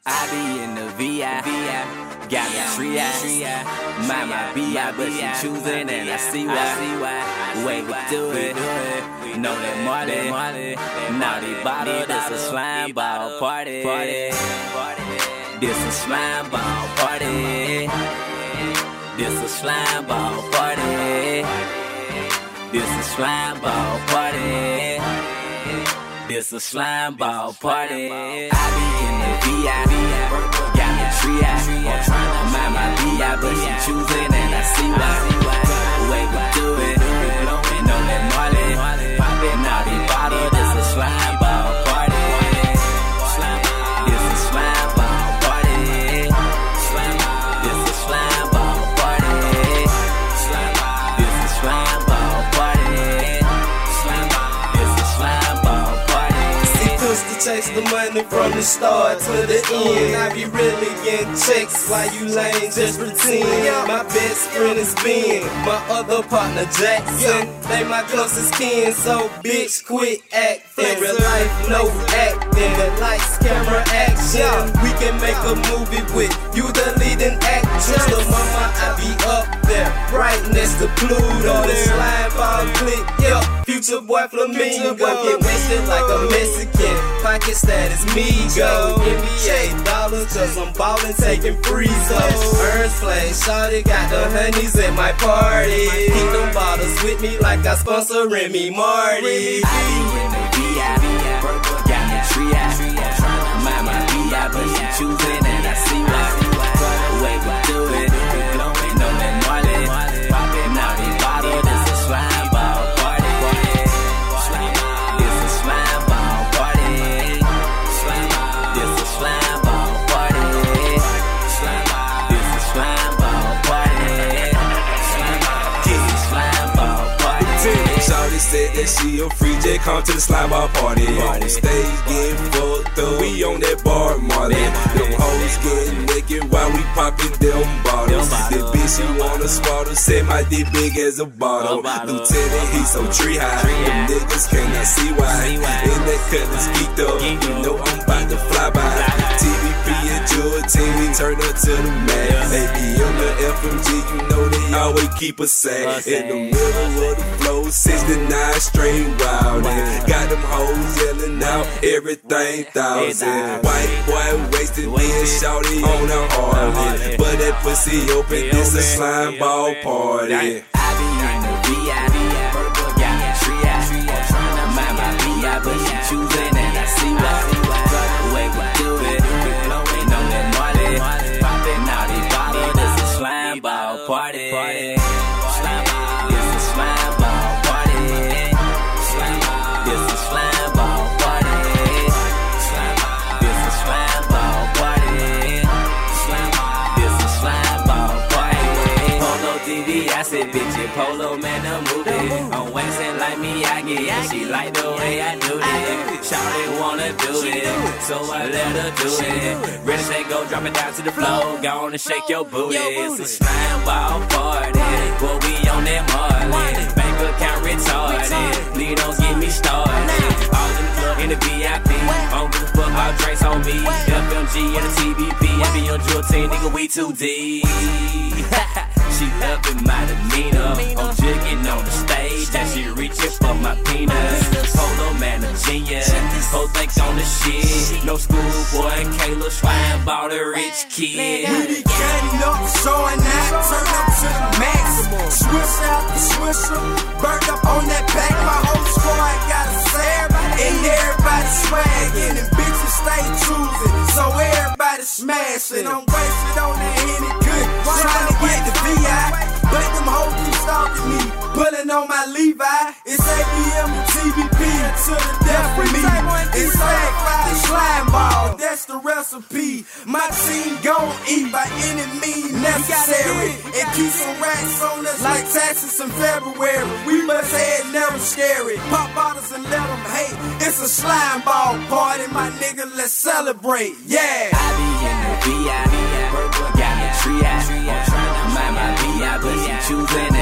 I be in the VI, got the tria, mind my BI, but she choosing and I see why. Way we do it, know that Marley, naughty bottle, this a slime ball party. This a slime ball party. This a slime ball party. This a slime ball party. This a slime ball party. I be in the VI, got the tria, I'm tryna mind my BI, but she choosing and I see why. The way we do it, blowing on that Marley, popping naughty bottle. This a slime ball party. This a slime ball party. This a slime ball party. This a slime ball party. This a slime ball party. To chase the money from the start to the end. I be really getting checks while you lame just pretend. My best friend is Ben, my other partner Jackson. They my closest kin, so bitch quit acting. Real life, no acting, but lights, camera, action. We can make a movie with you, the leading actress. The mama, I be up there, right next to Pluto. The slime ball click, yeah. Future boy Flamingo, get wasted like a Mexican. Pocket status, me go. NBA dollars, cause I'm ballin', taking free zones. Earns play, shawty got the honeys at my party. Keep them bottles with me like I sponsor Remy Marty. I be in the VI, got the tria, mind my BI, but she choosing and I see why. The way we do it, blowing on that Marley, popping naughty bottle. This a slime ball party. This a slime ball party. This a slime ball party. This a slime ball party. This a slime ball party. Shawty said that she a free J, come to the slime ball party. On the stage getting fucked up, we on that bar, Marley. Them hoes getting naked while we popping them bottles. The bitch she wanna spot us, said my dick big as a bottle. Lieutenant, he so tree high, them niggas cannot see why. In that cut is geeked up, you know I'm about to fly by. TVP and Jewel team, we turn up to the max. ABM the FMG, you know they always keep us safe. In the middle of the flow, 69 straight wild. Got them hoes yelling out everything 1,000. White boy wasted, then shawty on the hard. But that pussy open, this a slime ball party. I be in the VI, got the tria, mind my BI, but she choosing and I see why. The way we do it, blowing on that Marley, popping naughty bottle. This a slime ball party. This a slime ball party. This a slime ball party. This a slime ball party. This a slime ball party. Polo TV, I said bitch it, Polo man the movie. I'm waxing like me, I get it. She like the way I do it. Shawty wanna do it, so I let her do it. Ready, say go, drop it down to the floor. Go on and shake your booty. It's a slime ball party. Boy, we on that Marley. Bank account retarded. Please don't get me started. All in the club in the VIP. I don't give a fuck about drinks on me. FMG and the TVP. I be on Jewel team, nigga, we too deep. She loving my demeanor. I'm jigging on the stage and she reaching for my penis. Polo man a genius. Whole think on the shit. No schoolboy and Kayla slime ball the rich kid. We be cutting up, showing out, turn up to the maximum. Swish out the swisher, burn up on that back. My whole squad got a slab, and everybody swagging, and bitches stay choosing, so everybody smashing. I'm wasted on that Henny good, trying to get the VI, but them hoes keep stalking me, pulling on my Levi. It's ABM and TVP until the death for me. It's Sackfire slime ball, that's the recipe. My team gon' eat by any means necessary, and keep some racks on us like taxes in February. We must head never scary. Pop bottles and let them hate. It's a slime ball party, my nigga, let's celebrate. Yeah. I be in the VI, got the tria, mind my BI, but she choosing